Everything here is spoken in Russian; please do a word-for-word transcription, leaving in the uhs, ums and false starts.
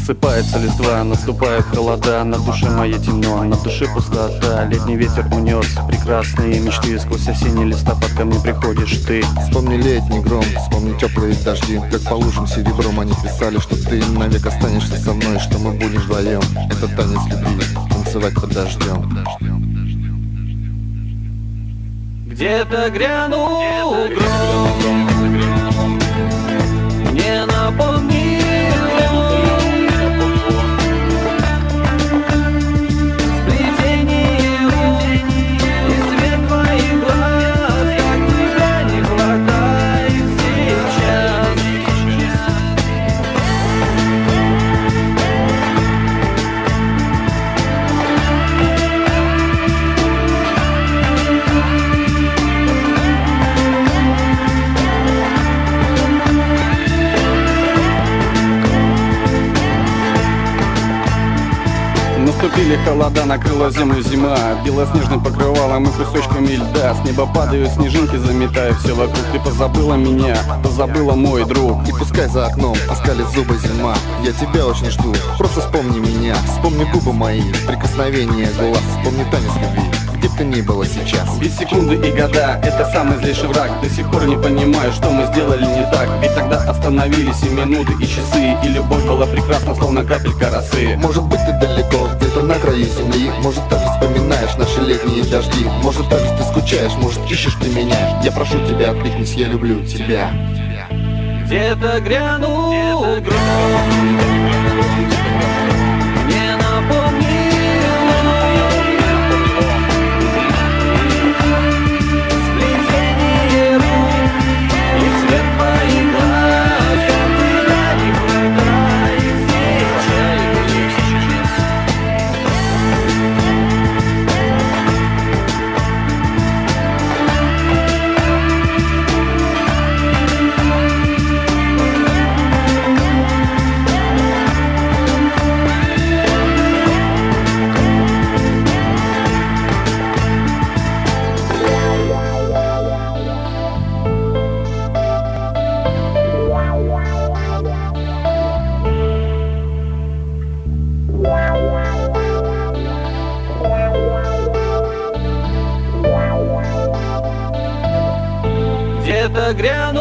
Осыпается листва, наступает холода, на душе моей темно, на душе пустота. Летний ветер унес прекрасные мечты, сквозь осенний листопад ко мне приходишь ты. Вспомни летний гром, вспомни теплые дожди, как по лужам серебром они писали, что ты навек останешься со мной, что мы будем вдвоем. Это танец любви, танцевать под дождем. Где-то грянул гром, мне напомнил сплетение рук и свет твоих глаз, как тебя не хватает сейчас. Наступили холода, накрыла землю зима, белоснежным покрывалом и кусочками льда. С неба падают снежинки, заметая все вокруг. Ты позабыла меня, позабыла мой друг. И пускай за окном оскалит зубы зима, я тебя очень жду, просто вспомни меня. Вспомни губы мои, прикосновение глаз, вспомни танец любви, где бы ты ни было сейчас. Ведь секунды и года — это самый злейший враг. До сих пор не понимаю, что мы сделали не так. Ведь тогда остановились и минуты, и часы, и любовь была прекрасна, словно капелька росы. Может быть, ты далеко, где-то на краю земли, может, так же вспоминаешь наши летние дожди, может, так же ты скучаешь, может, ищешь ты меня. Я прошу тебя, откликнись, я люблю тебя. Где-то грянул гром, мне напомнил сплетение рук и свет твоих глаз, как тебя не хватает сейчас. Где-то грянул